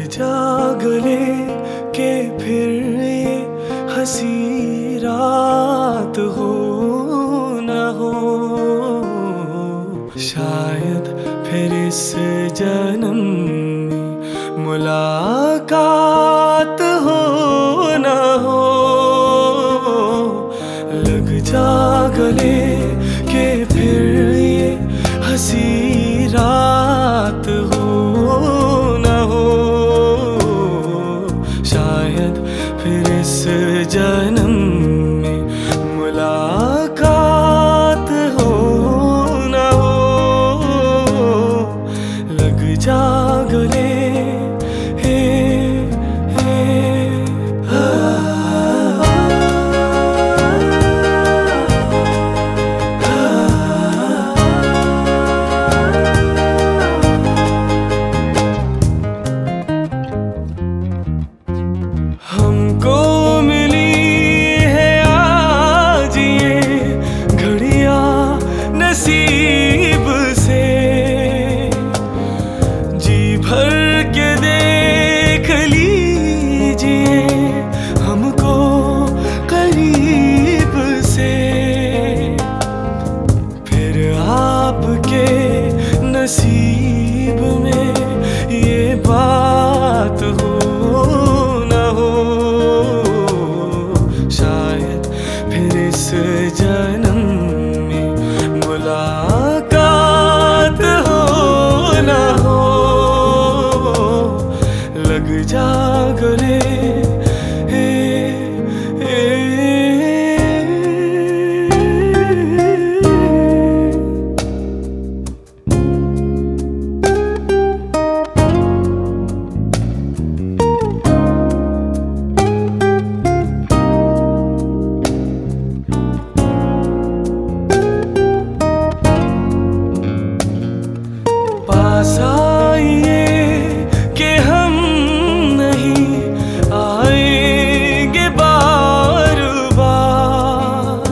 जा गले के फिर ये हंसी रात हो न हो, शायद फिर इस जन्म में मुलाकात हो न हो। लग जा गले के फिर ये हंसी रात हो न हो, शायद फिर इस जन्म में मुलाकात हो न हो। लग जा गले हमको मिली है आज ये घड़ियां नसीब से, जी भर के देख लीजिए हमको करीब से। फिर आपके नसीब में ये बात हो न हो, शायद फिर इस जन्म में मुलाकात हो न हो। लग जा गले पास आइए कि हम नहीं आएंगे बार बार,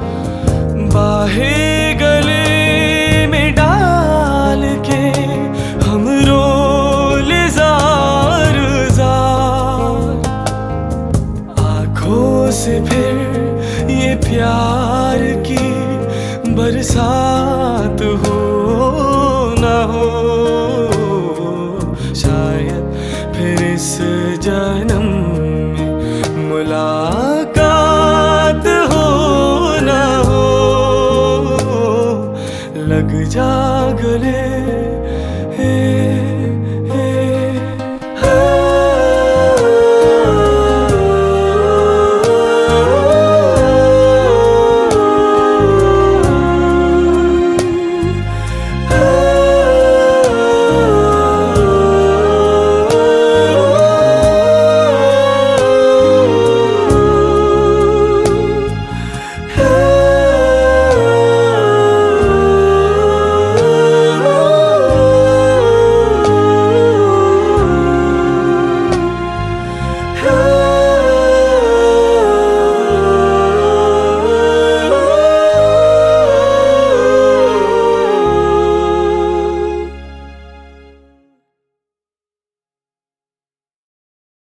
बाहें गले में डाल के हम रोले जार जार। आँखों से फिर ये प्यार की बरसात हो न हो, शायद फिर इस जन्म में मुलाकात हो न हो। लग जा गले